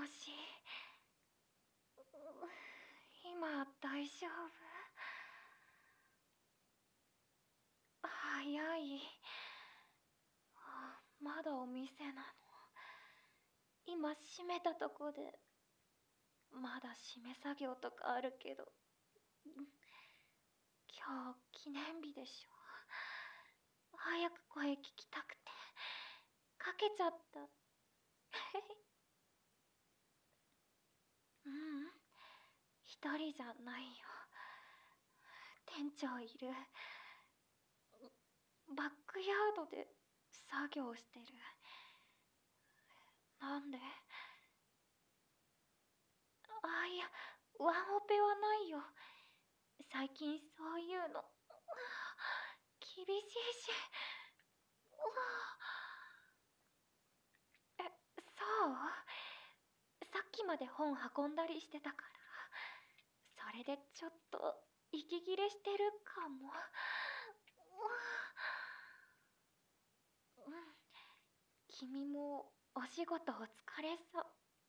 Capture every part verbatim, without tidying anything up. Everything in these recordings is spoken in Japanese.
もし。今大丈夫？早い。まだお店なの。今閉めたとこで。まだ閉め作業とかあるけど。今日記念日でしょ。早く声聞きたくてかけちゃった。ううん一人じゃないよ。店長いる。バックヤードで作業してる。なんで？あ、いや、ワンオペはないよ。最近そういうの厳しいし。え、そう？さっきまで本運んだりしてたから、それでちょっと息切れしてるかも。うん、君もお仕事お疲れさ。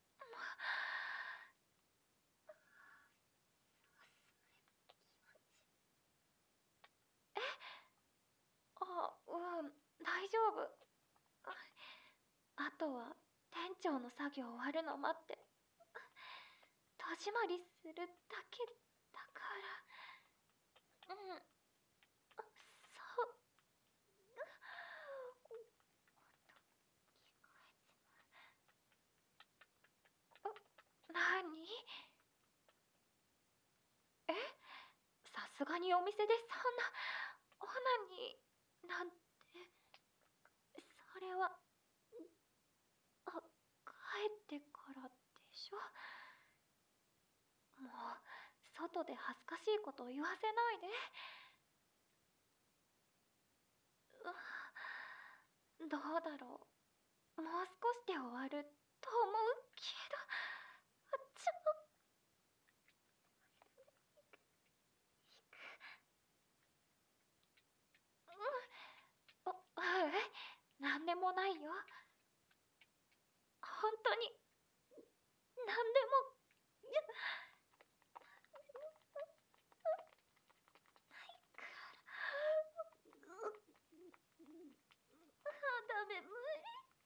え？あ、うん、大丈夫。あとは店長の作業終わるの待って戸締まりするだけだから。うん、そう。なに？え？さすがにお店でそんなオナニーなんて。それはあ、帰ってからでしょ。もう外で恥ずかしいことを言わせないで。うどうだろう。もう少しで終わると思うけど。ちょうん、お、え、なんでもないよ。本当になんでも。ダメ、無理。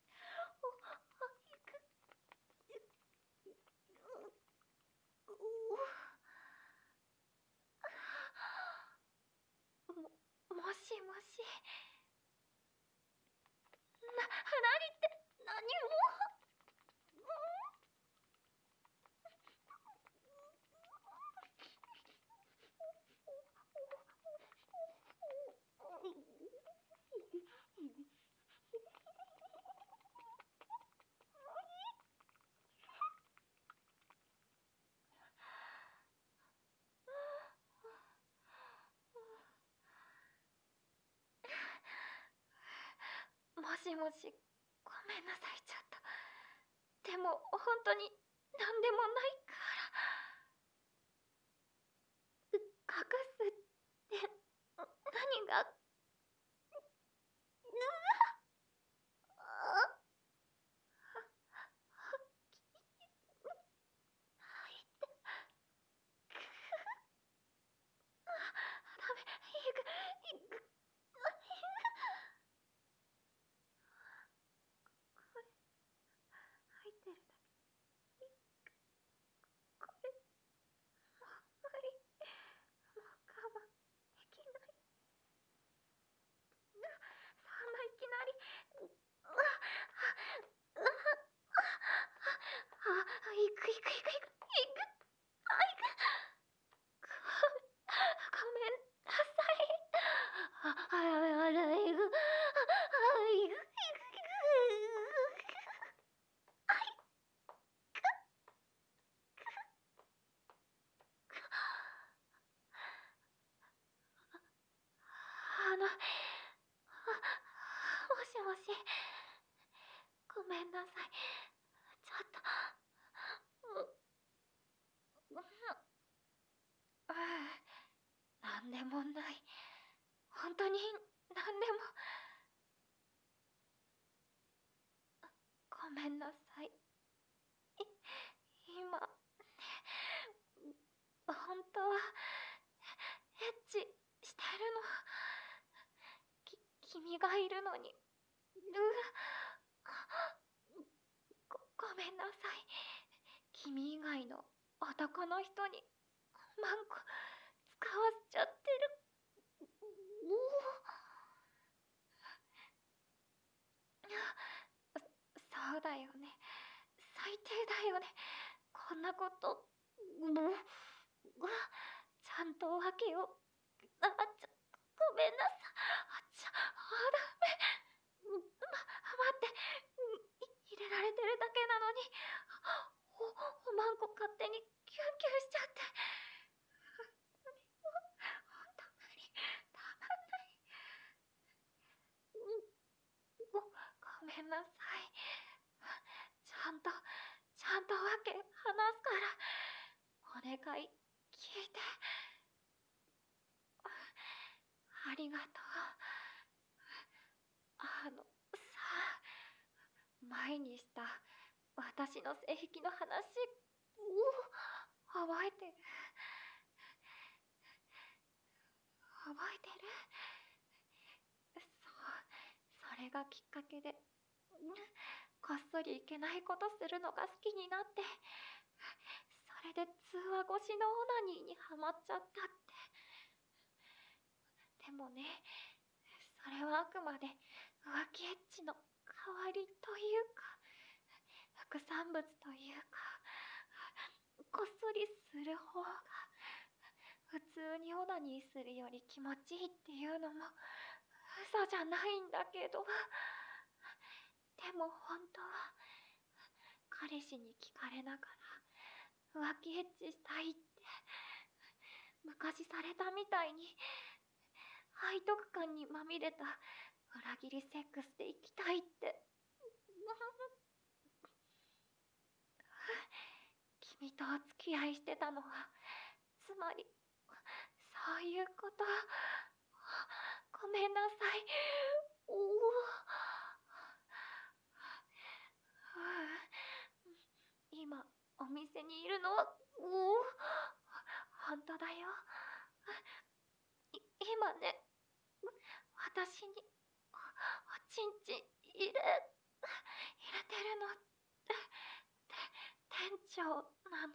も、もしもし。な、何って、何も。もしもし、ごめんなさい、ちょっと。でも、本当に、なんでもないから。隠すって、何が。あ、ダメ、行く、行く。これ、入ってるだけ。これ、もう無理。もう我慢できない。そんないきなり。うわ、うわ、あ、行く行く行く行く行く。あ、行く。ご、ごめんなさい。あ、あ、あ、あ、行く。あ、行く行く行く。あの、あ、もしもし。ごめんなさい。ちょっと。う、うん、ああ、なんでもない。本当になんでも。ごめんなさい。 君がいるのに。うご、ごめんなさい。君以外の男の人にマンコ使わせちゃってる。おお。そうだよね。最低だよね。こんなこと、もう、ちゃんと訳を、あ、ちょ、ごめんなさい。あ、ちょ、あ、ダメ。ま、待って。入れられてるだけなのに、お、おまんこ勝手にキュンキュンしちゃって。ほんと無理。たまんない。ご、ごめんなさい。ちゃんと、ちゃんと訳話すから。お願い、聞いて。ありがとう。あの、さあ、前にした私の性癖の話を覚えてる。覚えてる？そう、それがきっかけで、こっそりいけないことするのが好きになって、それで通話越しのオナニーにハマっちゃったって。でもね、それはあくまで浮気エッチの代わりというか、副産物というか、こっそりする方が普通にオナニーするより気持ちいいっていうのも嘘じゃないんだけど、でも本当は彼氏に聞かれながら浮気エッチしたいって昔されたみたいに背徳感にまみれた裏切りセックスで行きたいって。君とお付き合いしてたのはつまりそういうこと。ごめんなさい。おお。今お店にいるのは、おお、本当だよ。い今ね、私にお、おちんちん入れ、入れてるのって、て、店長なの。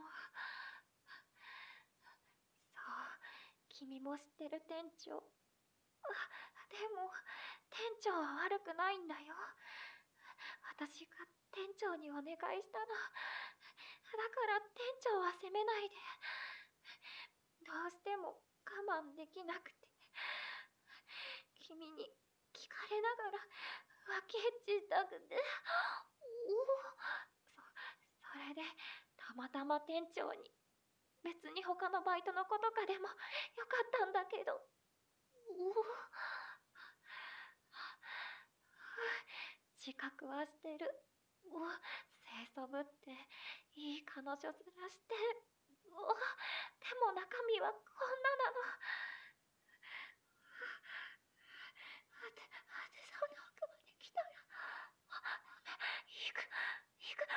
そう、君も知ってる店長。あ、でも、店長は悪くないんだよ。私が店長にお願いしたの。だから店長は責めないで。どうしても我慢できなくて。君に聞かれながら浮気エッチしたくて。おお。そ、それで、たまたま店長に。別に他のバイトの子とかでもよかったんだけど。おお。自覚はしてる。お、清楚ぶっていい彼女面してお、でも中身はこんななの。あて、あてさんの奥まで来たら、あ、ダメ、行く、行く、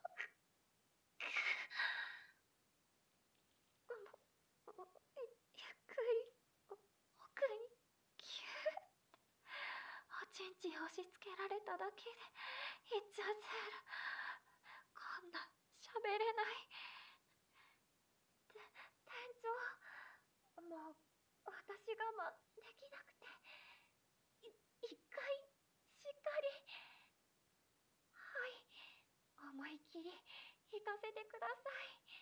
もう、ゆっくり、奥に、キューって、おちんちん押し付けられただけで、いっちゃってる。こんな、喋れない。て、店長、もう、私我慢できなくて、い、一回、しっかり、はい、思いっきり、行かせてください。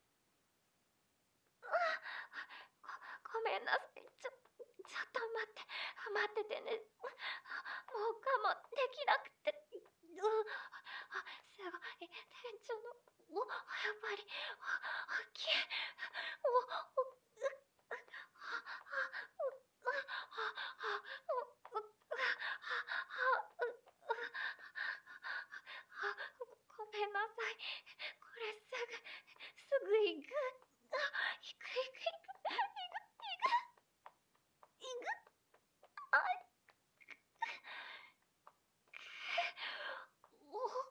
ご、ごめんなさい。ちょ、ちょっと待って、待っててね。もう我慢できなくて。う、あ、すごい。店長の、お、やっぱり、あ、大きい。お、お、う、う、あ、あ、う、う、あ、あ、う、う、あ、う、う、あ、ごめんなさい。これすぐ、すぐ行く。あ、行く行く行く。行く、行く。行く。あい。お。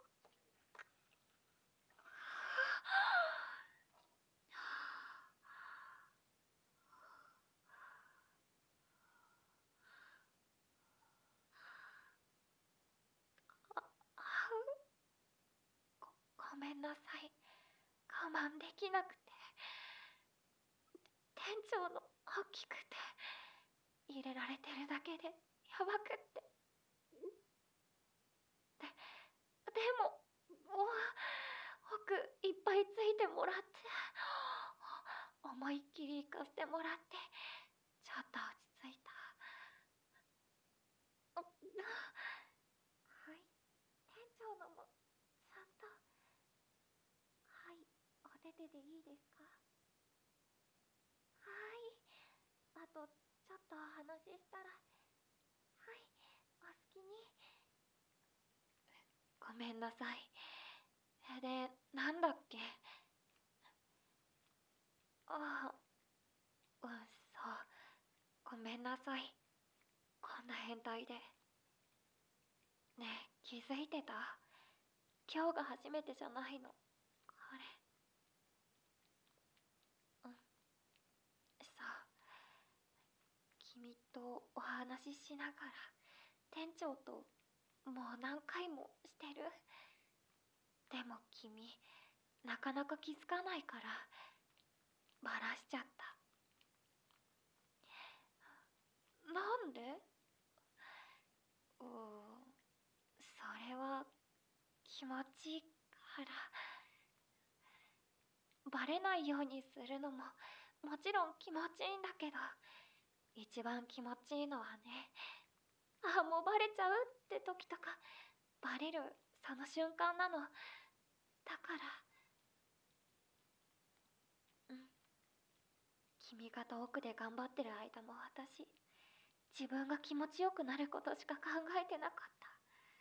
めんなさい。我慢できなくて。店長の大きくて、入れられてるだけでやばくって。で、でも、もう、奥いっぱいついてもらって、思いっきり行かせてもらって、ちょっと落ち着いた。はい、店長のも、ちゃんと、はい、お手手でいいですか？はい、あと、ちょっとお話ししたら、はい、お好きに。ごめんなさい。で、なんだっけ？ああ、うん、そう。ごめんなさい。こんな変態で。ねえ、気づいてた？今日が初めてじゃないの。これ。うん、そう。君とお話ししながら、店長ともう何回もしてる。でも君、なかなか気づかないから、バラしちゃった。なんで？うーん、それは気持ちいいから。バレないようにするのももちろん気持ちいいんだけど、一番気持ちいいのはね、あ、もうバレちゃうって時とか、バレるその瞬間なの。だから、うん、君が遠くで頑張ってる間も私、自分が気持ちよくなることしか考えてなかった。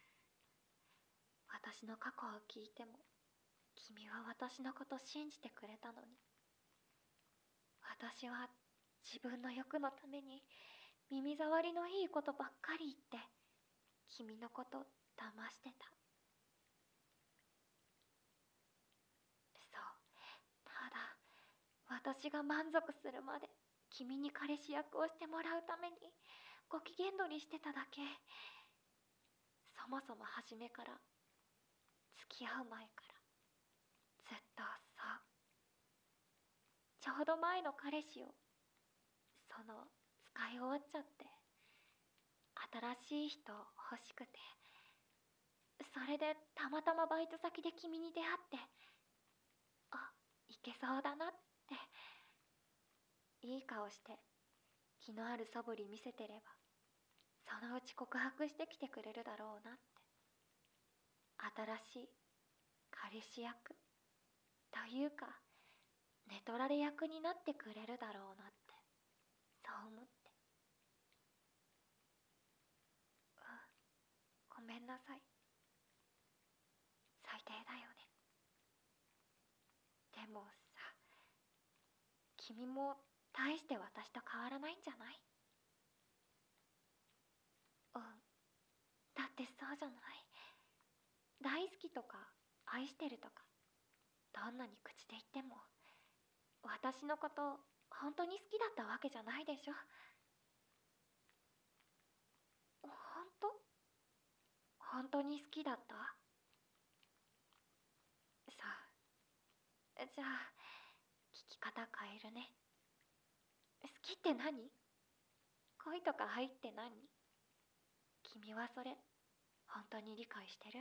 私の過去を聞いても、君は私のこと信じてくれたのに、私は自分の欲のために耳障りのいいことばっかり言って君のこと騙してた。そう。ただ私が満足するまで君に彼氏役をしてもらうためにご機嫌取りしてただけ。そもそも初めから、付き合う前からずっと。そうちょうど前の彼氏をその使い終わっちゃって、新しい人欲しくて、それでたまたまバイト先で君に出会って、あ、いけそうだなって、いい顔して気のある素振り見せてればそのうち告白してきてくれるだろうなって。新しい彼氏役というか寝取られ役になってくれるだろうなって、そう思って。うん、ごめんなさい。最低だよね。でもさ、君も大して私と変わらないんじゃない？うん、だってそうじゃない？大好きとか愛してるとかどんなに口で言っても、私のこと本当に好きだったわけじゃないでしょ？本当？本当に好きだった？さあ、じゃあ聞き方変えるね。好きって何？恋とか愛って何？君はそれ本当に理解してる？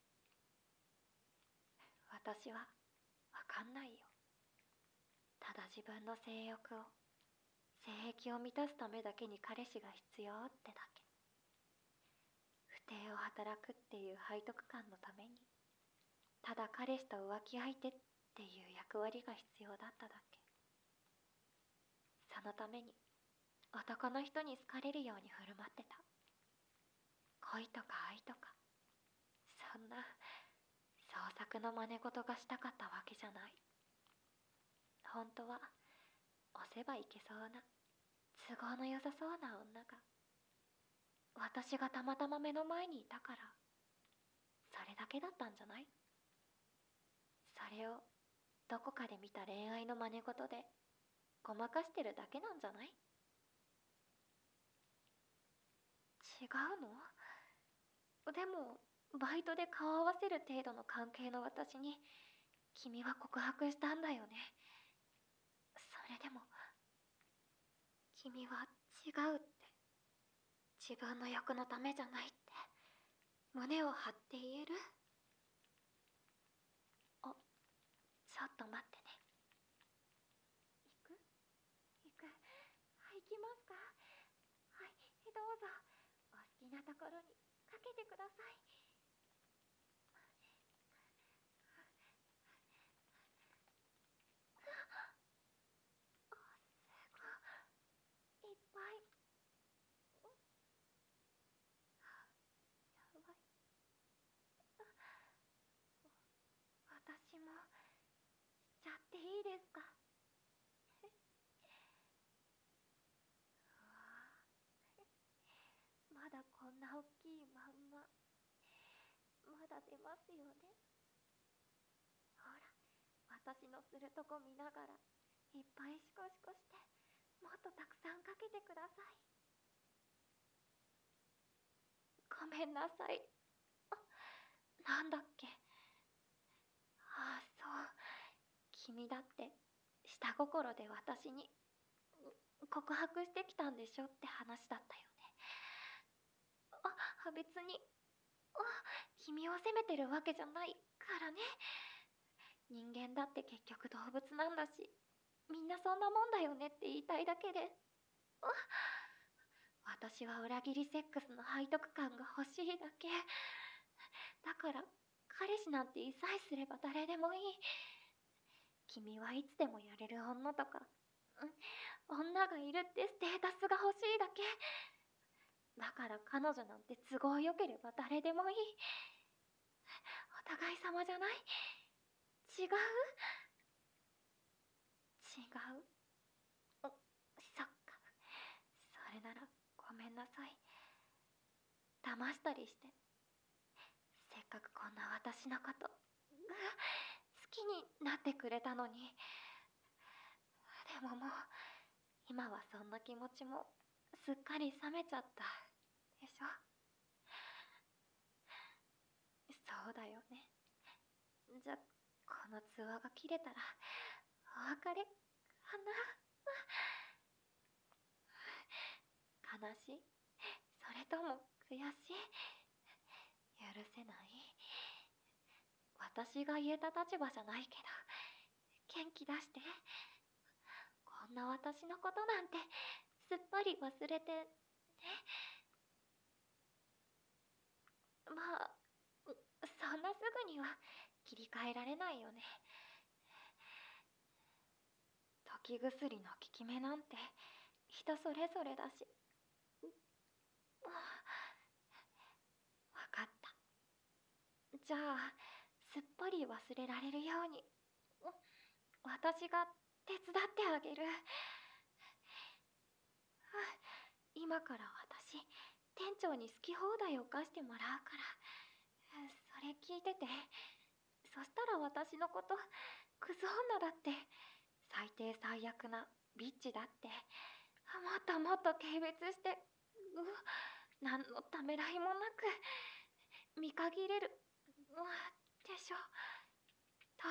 私はわかんないよ。ただ自分の性欲を、性癖を満たすためだけに彼氏が必要ってだけ。不貞を働くっていう背徳感のために、ただ彼氏と浮気相手っていう役割が必要だっただけ。そのために男の人に好かれるように振る舞ってた。恋とか愛とか、そんな創作の真似事がしたかったわけじゃない。本当は押せばいけそうな、都合の良さそうな女が、私がたまたま目の前にいたから、それだけだったんじゃない？それをどこかで見た恋愛の真似事でごまかしてるだけなんじゃない？違うの？でもバイトで顔合わせる程度の関係の私に君は告白したんだよね。それでも、君は違うって、自分の欲のためじゃないって、胸を張って言える？あ、ちょっと待ってね。行く行く。はい、行きますか？はい、どうぞ。お好きなところにかけてください。すごい。いっぱい。やばい。私もしちゃっていいですか？うわぁ、まだこんな大きいまんま。まだ出ますよね。ほら、私のするとこ見ながらいっぱいシコシコして、もっとたくさんかけてください。ごめんなさい。あ、なんだっけ。ああ、そう。君だって下心で私に告白してきたんでしょって話だったよね。あ、別に、あ、君を責めてるわけじゃないからね。人間だって結局動物なんだし、みんなそんなもんだよねって言いたいだけで。あ、私は裏切りセックスの背徳感が欲しいだけ。だから、彼氏なんていさえすれば誰でもいい。君はいつでもやれる女とか、うん、女がいるってステータスが欲しいだけ。だから彼女なんて都合よければ誰でもいい。お互い様じゃない？違う？違う？お、そっか。それならごめんなさい。騙したりして。せっかくこんな私のこと、好きになってくれたのに。でももう、今はそんな気持ちもすっかり冷めちゃった。でしょ？そうだよね。じゃ、この通話が切れたら、お別れかな？悲しい？それとも悔しい？許せない？私が言えた立場じゃないけど、元気出して。こんな私のことなんて、すっぱり忘れて、ね。まあ、そんなすぐには切り替えられないよね。時薬の効き目なんて人それぞれだし。わかった。じゃあ、すっぱり忘れられるように、私が手伝ってあげる。今から私、店長に好き放題を犯してもらうから。それ聞いてて。そしたら私のこと、クズ女だって、最低最悪なビッチだって、もっともっと軽蔑して、う何のためらいもなく、見限れる、うでしょ、と。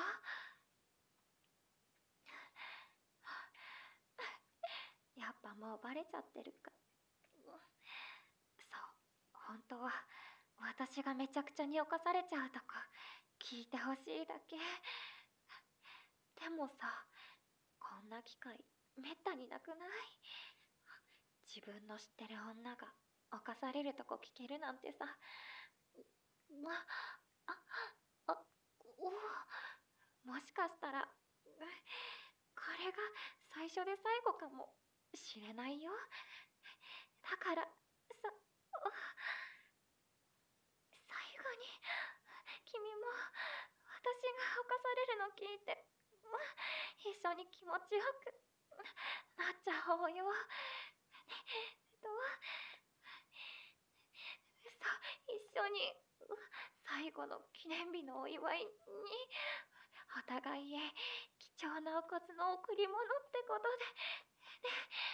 やっぱもうバレちゃってるか。そう、本当は私がめちゃくちゃに侵されちゃうとこ聞いてほしいだけ。でもさ、こんな機会めったになくない？自分の知ってる女が侵されるとこ聞けるなんてさ。ま、あ、あ、お、もしかしたら、これが最初で最後かもしれないよ。だから、さ、最後に、君も私が犯されるの聞いて、一緒に気持ちよくなっちゃおうよ。と、そう、一緒に最後の記念日のお祝いに、お互いへ貴重なおかずの贈り物ってことで。ね。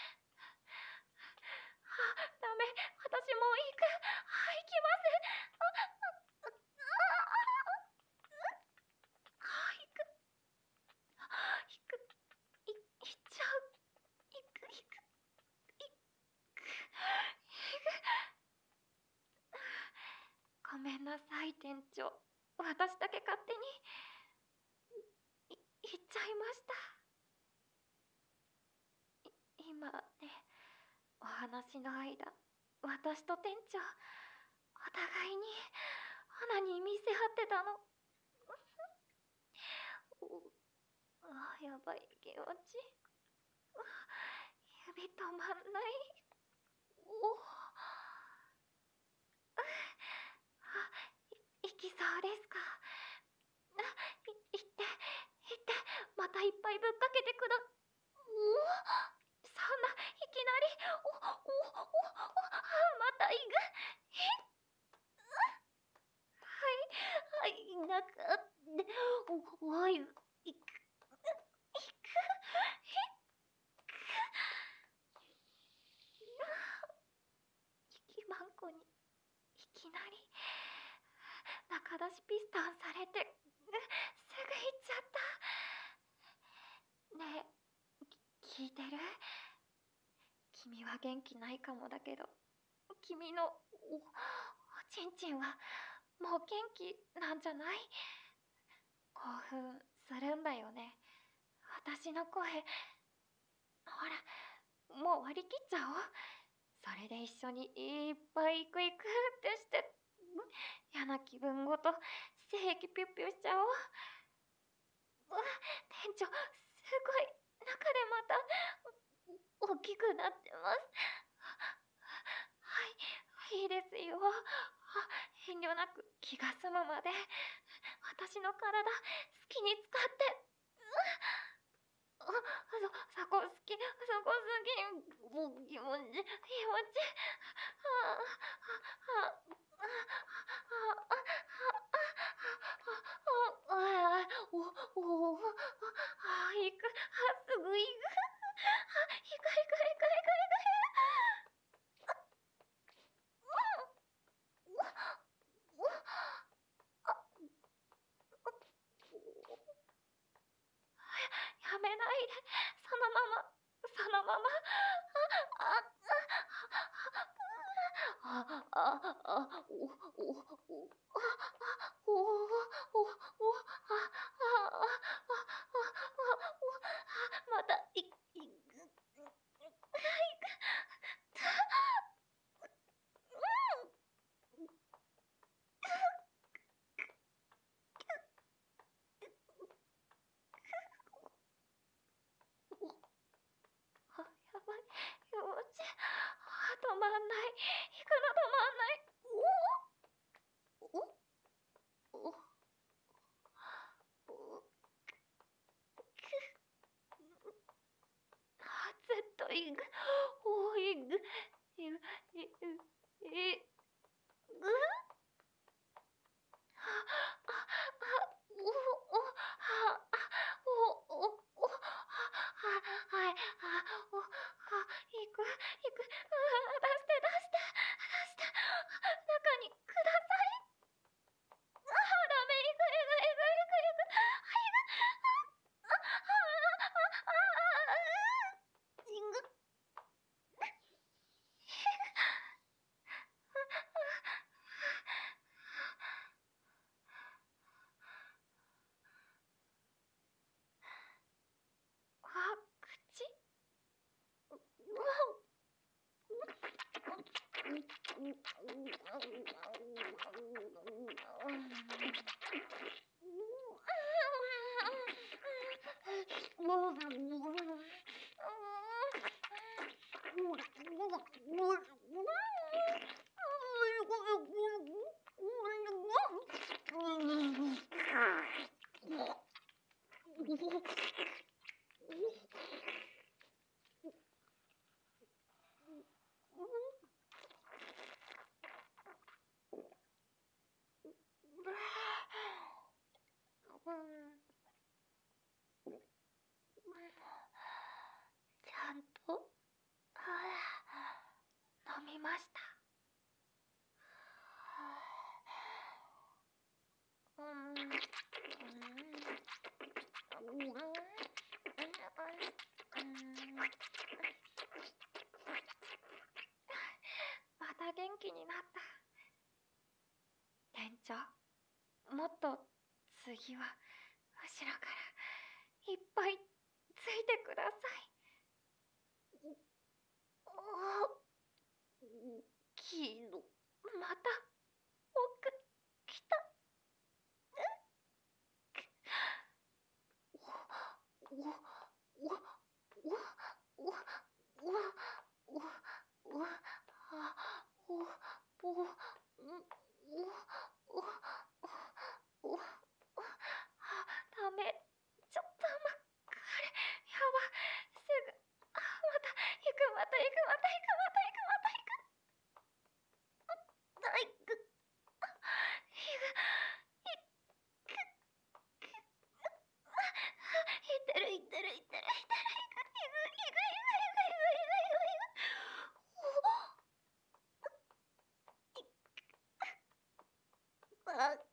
あ、ダメ、私もう行く。あ、行きます。あ、あ、あ、あ、あ、行く。 ごめんなさい、店長。私だけ勝手に、い、言っちゃいました。い、今ね、お話の間、私と店長、お互いに、花に見せ合ってたの。おあ、やばい気持ち。指止まんない。おあ、い、いきそうですか。あ、い、いって、いって、またいっぱいぶっかけてくだ、おそんな、いきなり、お、お、お、お、あ、またいく。え、はい、はい、なんか、で、お、おい、いく、いく、息まんこに、いきなり、中出しピストンされて、すぐ行っちゃった。ねえ、き聞いてる？君は元気ないかもだけど、君の、お、おちんちんは、もう元気なんじゃない？興奮するんだよね。私の声。ほら、もう割り切っちゃおう。それで一緒にいっぱいクイクってして、嫌な気分ごと性液ピュッピュしちゃおう。うわ、店長、すごい、中でまた、大きくなってます。はい、いいですよ。あ、遠慮なく気が済むまで、私の体、好きに使って。あ、そ、そこ好き、そこ好き、もう気持ち、気持ち。ああ、あ、あ、あ、あ、あ、あ、あ、お、お、あ、行く、あ、すぐ行く。あ、行く行く行く行く行く。うわ、やめないで、そのまま、そのまま。あ、あ、あ、あ、あ、あ、お、お、お、あ、あ、お、お、お、あ、あ、あ、あ、また、い、い、あ、やばい、気持ち、あ、止まんない、行くの止まんない。お、お、お、お、あ、ずっと行く、お、行く、い、い、い、い、ぐ、あ、あ、あ、お、お、あ、あ、お、お、お、あ、はい、あ、お、あ、行く、行く、あ、出して、出して、出して、中にください。あ、ダメ、行く、行く、行く、行く、行く、あ、行く、あ、あ、あ、あ、あ、あ、行く。あ、口、うわ、ちゃんと、飲みました。うん。うん。 もっと次は後ろからいっぱいついてください。あキノ、また奥来た。おおおおおおおおあおおおおおおあダメちょっとまあれやばすぐあまた行くまた行くまた行くまた行くまた行くあ行くあ行くいってるいってるいってるいってるいくいくいくいくいくいくいくいくいくいくあ、うん、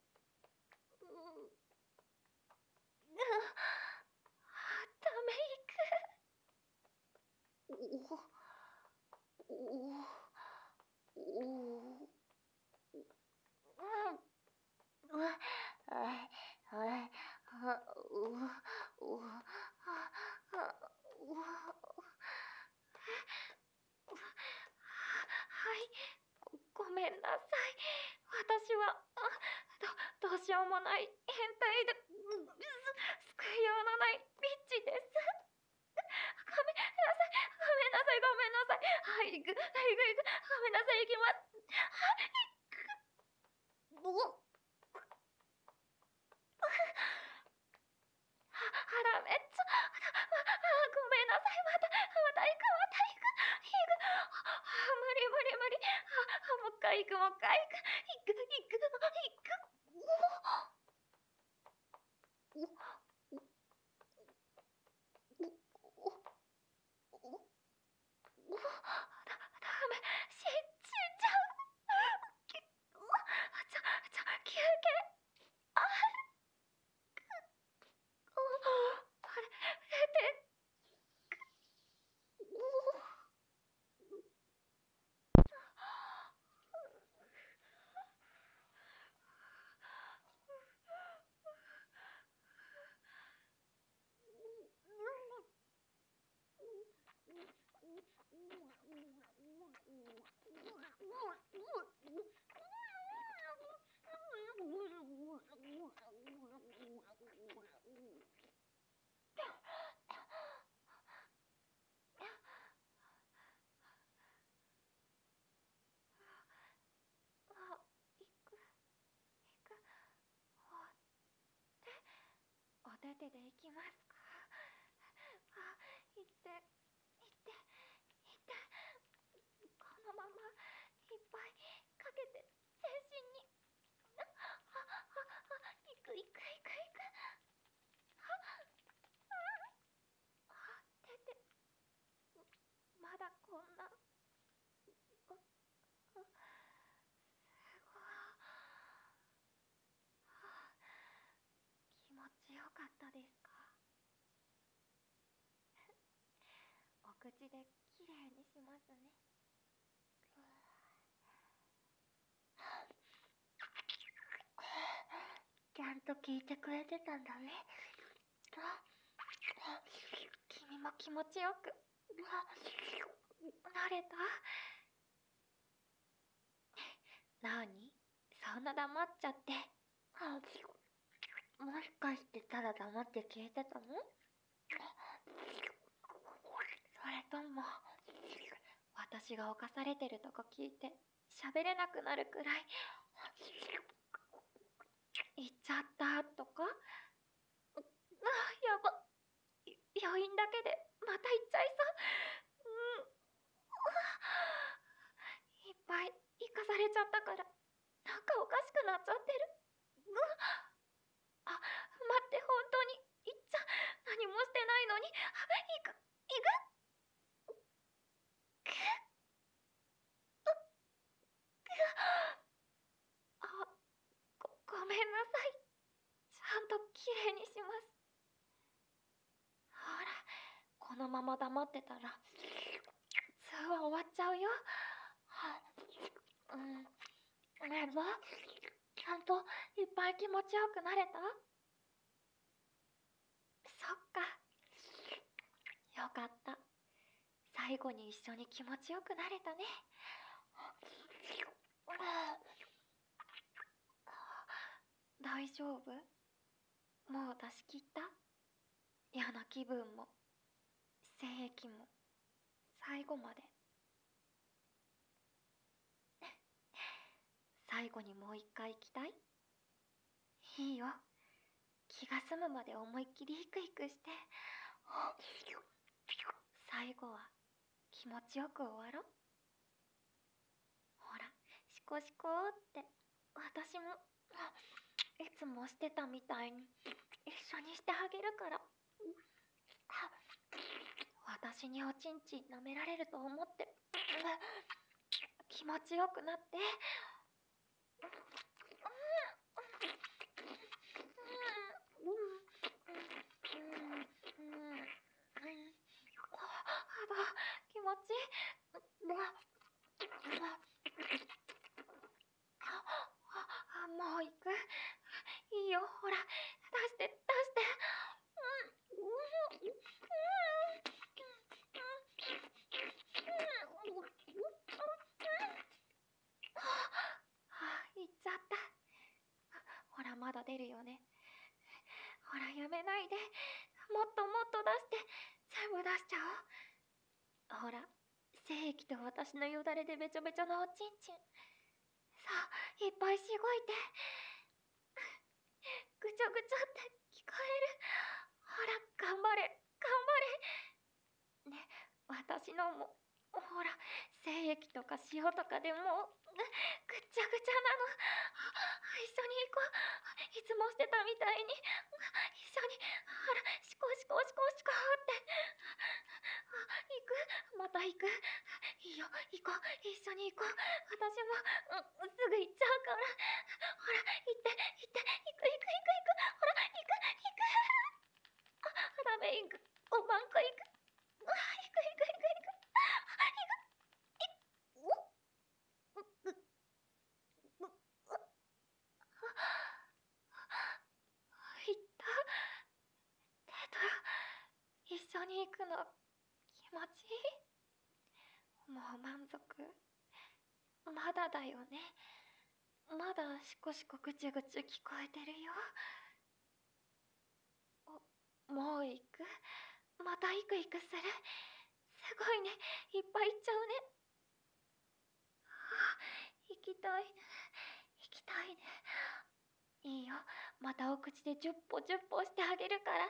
あ、ダメいく。おおおおうんうわあああううああうはいごめんなさい私はあどどうしようもない変態で救いようのないビッチですごめんなさいごめんなさいごめんなさいはい行く行く行くごめんなさい行きますはい行くおあ、ダメっちょ、あ、ごめんなさい、また、また行く、また行く、行く、あ、無理無理無理、あ、もう一回行く、もう一回行く、行く、行く、行く、おおおおおおだ、ダメ、し、死んじゃう。き、うわ、ちょ、ちょ、休憩、あ、あれ、出て、おあ、行く、行く、お手、お手手で行きますか。あ、行って、行って、行って、このままいっぱいかけて全身に。あ、あ、あ、あ、行く行く行く行く。あ、あ、手て、まだこんな。あ、あ、すごい。あ、気持ちよかったですか。お口できれいにしますね。ちゃんと聞いてくれてたんだね。君も気持ちよくなれた？なに？そんな黙っちゃって。もしかしてただ黙って消えてたの？それとも私が犯されてるとこ聞いて喋れなくなるくらい言っちゃったとか？あ、やば、余韻だけでまた言っちゃいそう。うん、いっぱい生かされちゃったからなんかおかしくなっちゃってる。うん、あ、待って、本当に言っちゃ何もしてないのに。あ、行く行く。あ、ご、ごめんなさい。ちゃんときれいにします。ほら、このまま黙ってたら通話終わっちゃうよ。は、うん、あればちゃんといっぱい気持ちよくなれた？そっか。よかった。最後に一緒に気持ちよくなれたね。大丈夫？もう出し切った？嫌な気分も、精液も、最後まで。最後にもう一回行きたい？いいよ。気が済むまで思いっきりヒクヒクして、最後は気持ちよく終わろう。ほら、シコシコって私もいつもしてたみたいに一緒にしてあげるから。私におちんちん舐められると思って気持ちよくなって。気持ちいい。もう行く？いいよ、ほら、出して、出して。行っちゃった。ほら、まだ出るよね。ほら、やめないで。もっともっと出して、全部出しちゃおう。ほら、精液と私のよだれでべちょべちょのおちんちん。さあ、いっぱいしごいて。ぐちょぐちょって聞こえる。ほら、頑張れ、頑張れ。ね、私のも、ほら、精液とか塩とかでもう、ぐぐっちゃぐちゃなの。一緒に行こう。いつもしてたみたいに。一緒に、ほら、シコシコシコシコって。行く？また行く？いいよ、行こう。一緒に行こう。私も、うん、すぐ行っちゃうから。ほら、行って、行って、行く行く行く行く。ほら、行く、行く。あ、ダメ、行く。おまんこ行く。あ、行く行く行く行く。あ、行く。い、お、う、う、う、う、行った。デート、一緒に行くの、気持ちいい？もう満足？まだだよね。まだシコシコぐちゅぐちゅ聞こえてるよ。お、もう行く？またイクイクする？すごいね。いっぱい行っちゃうね。あ、行きたい。行きたいね。いいよ。またお口でジュッポジュッポしてあげるから。ほら。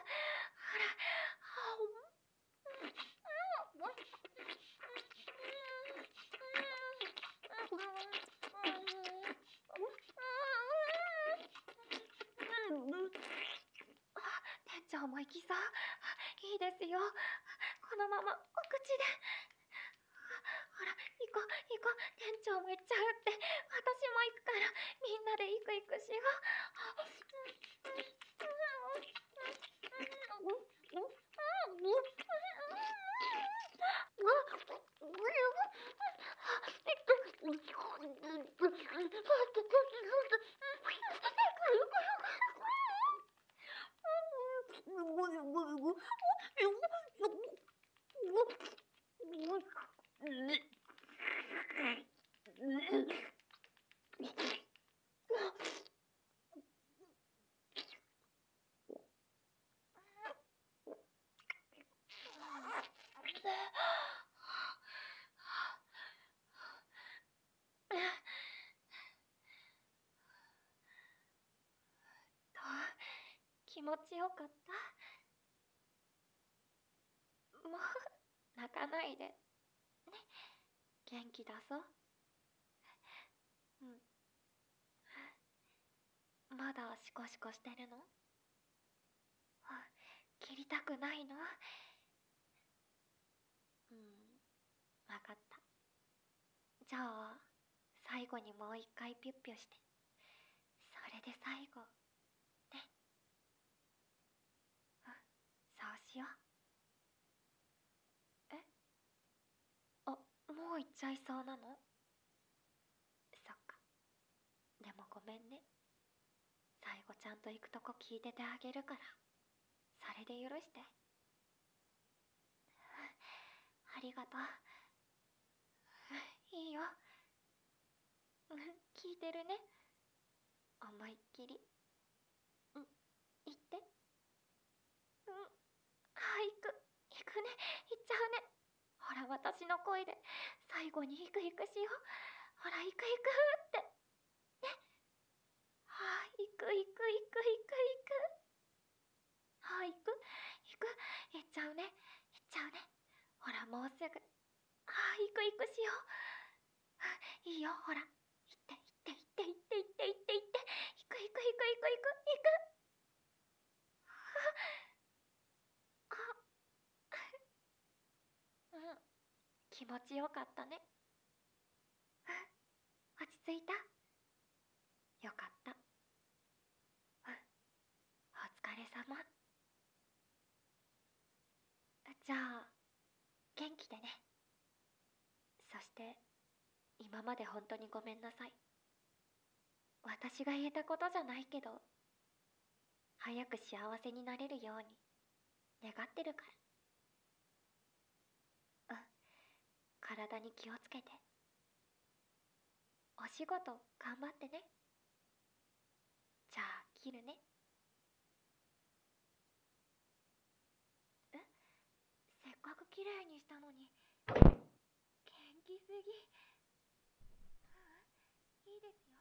店長も行きそう？いいですよ。このままお口で。ほら、行こう行こう。店長も行っちゃうって。私も行くから、みんなでイクイクしよどう？気持ちよかった？もう、泣かないで。ね。元気出そう。うん。まだシコシコしてるの？あ、切りたくないの？うん、わかった。じゃあ、最後にもう一回ピュッピュして。それで最後。ね。うん、そうしよう。え？あ、もう行っちゃいそうなの？そっか。でもごめんね。 最後ちゃんと行くとこ聞いててあげるから、それで許して。ありがとう。いいよ。聞いてるね。思いっきり。うん、言って。うん、あ、行く。行くね。行っちゃうね。ほら、私の声で、最後に行く行くしよう。ほら、行く行くって。ね。はあ、行く行く行く行く行く。はあ、行く行く。行っちゃうね。行っちゃうね。ほら、もうすぐ。はあ、行く行くしよう。いいよ、ほら。行って行って行って行って行って行って行って。行く行く行く行く行く行く。あ、うん。気持ちよかったね。落ち着いた？よかった。うん。お疲れ様。じゃあ、元気でね。そして、今まで本当にごめんなさい。私が言えたことじゃないけど、早く幸せになれるように願ってるから。うん。体に気をつけて。お仕事頑張ってね。じゃあ、切るね。え、せっかく綺麗にしたのに。元気すぎ。うん、いいですよ。